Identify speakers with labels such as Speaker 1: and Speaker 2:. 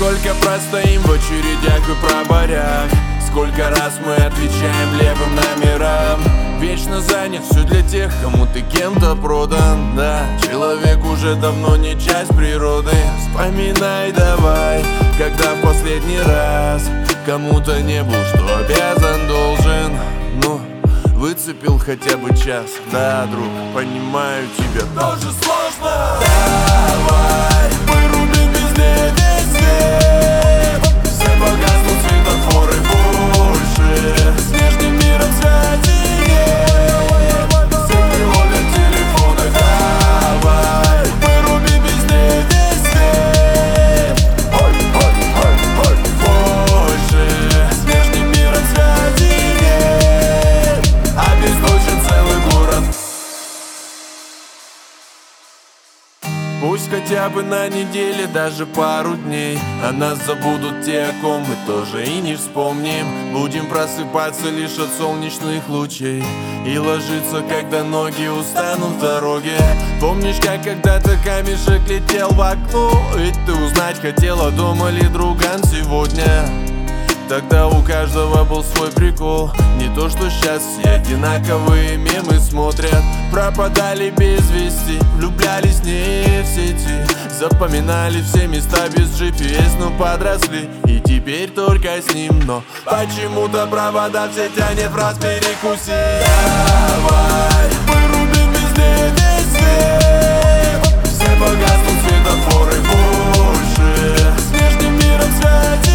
Speaker 1: Сколько простоим в очередях и проборях, сколько раз мы отвечаем левым номерам. Вечно занят, все для тех, кому ты кем-то продан. Да, человек уже давно не часть природы. Вспоминай давай, когда в последний раз кому-то не был, что обязан, должен. Ну, выцепил хотя бы час. Да, друг, понимаю, тебе тоже сложно. Давай, вырубим везде весь свет. Все погаснут светофоры больше. С внешним миром связи нет. Все приловят телефоны. Давай, вырубим везде весь свет. Ой, ой, ой, ой, больше. С внешним миром связи нет. Обесточен целый город. Пусть хотя бы на неделе, даже пару дней, о нас забудут те, о ком мы тоже и не вспомним. Будем просыпаться лишь от солнечных лучей и ложиться, когда ноги устанут в дороге. Помнишь, как когда-то камешек летел в окно? Ведь ты узнать хотела, дома ли друган сегодня. Тогда у каждого был свой прикол. Не то, что сейчас все одинаковые мемы смотрят. Пропадали без вести, влюблялись не в сети, запоминали все места без GPS, но подросли и теперь только с ним. Но почему-то провода все тянет в раз перекуси. Давай, вырубим везде весь свет. Все погаснут светофоры больше. С внешним миром связи